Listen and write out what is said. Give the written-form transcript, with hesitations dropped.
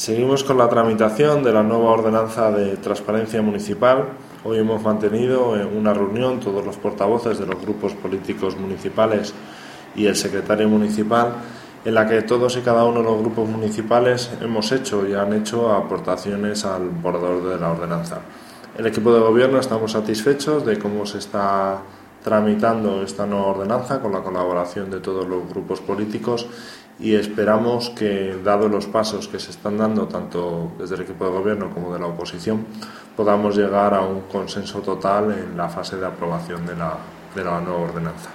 Seguimos con la tramitación de la nueva ordenanza de transparencia municipal. Hoy hemos mantenido una reunión, todos los portavoces de los grupos políticos municipales y el secretario municipal, en la que todos y cada uno de los grupos municipales hemos hecho y han hecho aportaciones al borrador de la ordenanza. El equipo de gobierno estamos satisfechos de cómo se está tramitando esta nueva ordenanza con la colaboración de todos los grupos políticos y esperamos que, dado los pasos que se están dando tanto desde el equipo de gobierno como de la oposición, podamos llegar a un consenso total en la fase de aprobación de la nueva ordenanza.